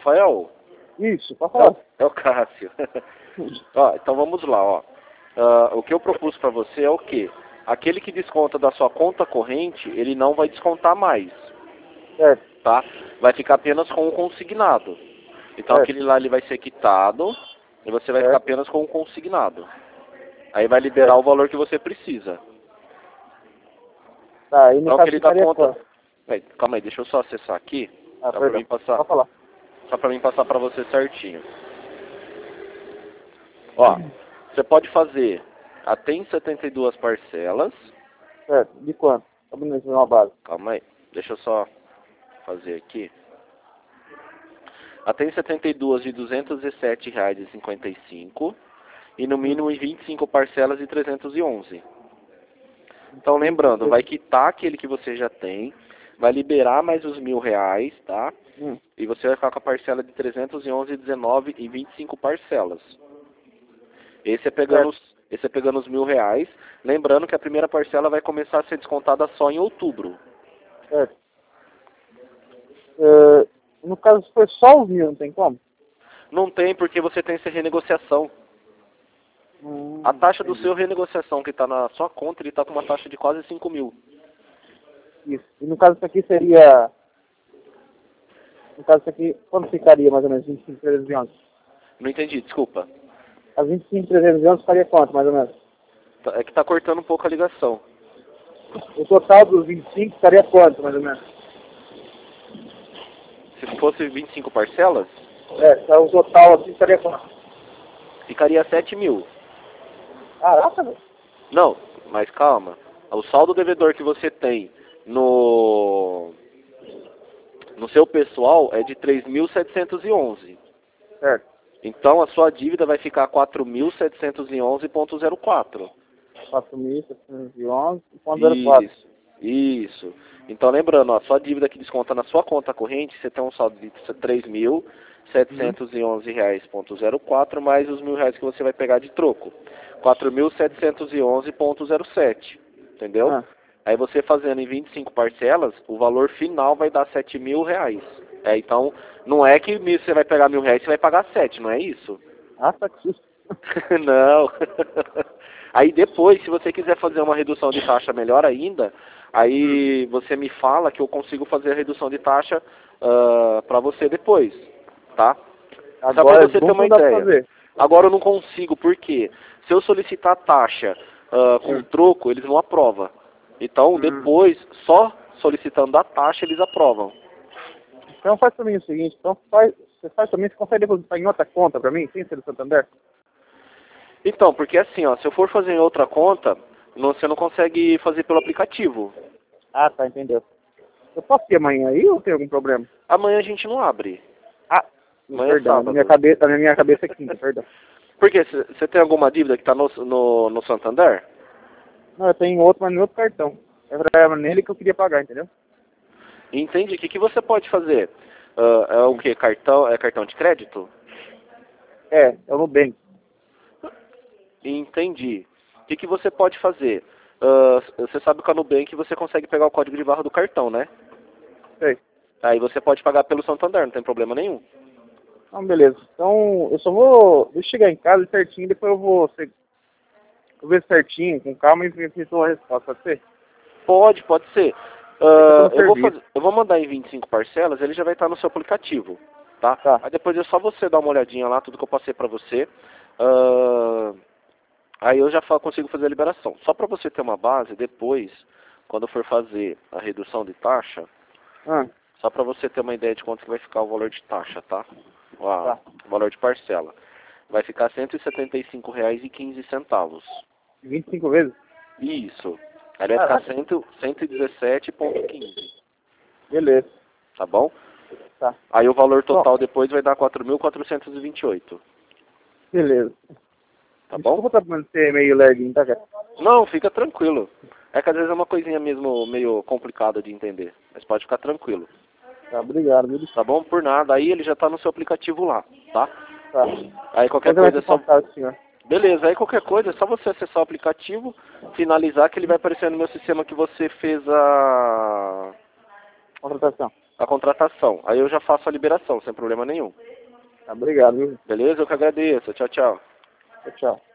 Rafael? Isso, pode falar. É o Cássio. Ó, então vamos lá, ó. O que eu propus para você é o quê? Aquele que desconta da sua conta corrente, ele não vai descontar mais, Certo. tá? Vai ficar apenas com o consignado. Então Certo. aquele lá ele vai ser quitado e você vai Certo. ficar apenas com o consignado. Aí vai liberar o valor que você precisa. Tá, aí no Então caso aquele da ficaria conta... quanto? Calma aí, deixa eu só acessar aqui. Ah, Só pra perdão. mim passar. Pode falar. Só pra mim passar pra você certinho. Ó, você pode fazer até em 72 parcelas. Certo. De quanto? Só pra fazer uma base. Calma aí, deixa eu só fazer aqui. Até em 72 de R$ 207,55 e no mínimo em 25 parcelas de 311. Então lembrando, vai quitar aquele que você já tem, vai liberar mais os R$ 1.000, tá? E você vai ficar com a parcela de 311,19 em 25 parcelas. Esse é pegando os R$ 1.000. Lembrando que a primeira parcela vai começar a ser descontada só em outubro. Certo. No caso, se for só os 1.000, não tem como? Não tem porque você tem essa renegociação. A taxa do seu renegociação que está na sua conta, ele está com uma taxa de quase 5.000. Isso. E no caso, isso aqui seria... No caso, isso aqui, quando ficaria mais ou menos 25.311? Não entendi, desculpa. As 25.311 ficaria quanto, mais ou menos? É que está cortando um pouco a ligação. O total dos 25 ficaria quanto, mais ou menos? Se fosse 25 parcelas, Então o total assim ficaria quanto? ficaria 7.000. Caraca, velho. Não, mas calma. O saldo devedor que você tem no seu pessoal é de 3.711. Certo. Então a sua dívida vai ficar 4.711,04. 4.711,04. Isso. Então lembrando, ó, a sua dívida que desconta na sua conta corrente, você tem um saldo de R$ 3.711,04 mais os R$ 1.000 que você vai pegar de troco. 4.711,07. Entendeu? Ah. Aí você fazendo em 25 parcelas, o valor final vai dar R$ 7.000. Então, não é que você vai pegar R$ 1.000 e você vai pagar 7, não é isso? Ah, tá aqui. Não. Aí depois, se você quiser fazer uma redução de taxa melhor ainda, aí você me fala que eu consigo fazer a redução de taxa para você depois, tá? Só Agora para você ter uma ideia. fazer. Agora eu não consigo, por quê? Se eu solicitar taxa com troco, eles não aprovam. Então depois, só solicitando a taxa, eles aprovam. Então faz pra mim o seguinte, você faz pra mim, você consegue depositar em outra conta pra mim, sem ser do Santander? Então, porque assim, ó, se eu for fazer em outra conta, você não consegue fazer pelo aplicativo. Ah, tá, entendeu. Eu posso ir amanhã aí ou tem algum problema? Amanhã a gente não abre. Ah, Amanhã é perdão, sábado. na minha cabeça é quinta, perdão. Por quê? Você tem alguma dívida que está no Santander? Não, eu tenho outro, mas no outro cartão. Era nele que eu queria pagar, entendeu? Entende? O que você pode fazer? É o quê? Cartão de crédito? É o Nubank. Entendi. O que você pode fazer? Você sabe que a Nubank você consegue pegar o código de barra do cartão, né? Sei. Aí você pode pagar pelo Santander, não tem problema nenhum. Então, beleza. Então, eu só vou... Deixa eu chegar em casa certinho, depois eu vou ver certinho, com calma, e ver a resposta, pode ser? Pode ser. Eu vou mandar em 25 parcelas, ele já vai estar no seu aplicativo, tá? Aí depois é só você dar uma olhadinha lá, tudo que eu passei pra você. Aí eu já consigo fazer a liberação. Só pra você ter uma base, depois, quando eu for fazer a redução de taxa, só pra você ter uma ideia de quanto que vai ficar o valor de taxa, tá? O valor de parcela. Vai ficar R$ 175,15. 25 vezes? Isso. Aí vai ficar 117,15. Beleza. Tá bom? Tá. Aí o valor total depois vai dar 4.428. Beleza. Tá bom? Desculpa ser meio lerdinho, tá, cara? Não, fica tranquilo. É que às vezes é uma coisinha mesmo meio complicada de entender. Mas pode ficar tranquilo. Tá, obrigado. Tá bom? Por nada. Aí ele já tá no seu aplicativo lá, tá? Tá. Aí qualquer coisa é só... Beleza, aí qualquer coisa é só você acessar o aplicativo, finalizar que ele vai aparecer no meu sistema que você fez a... Contratação. a contratação. Aí eu já faço a liberação, sem problema nenhum. Obrigado, viu? Beleza? Eu que agradeço. Tchau, tchau. Tchau.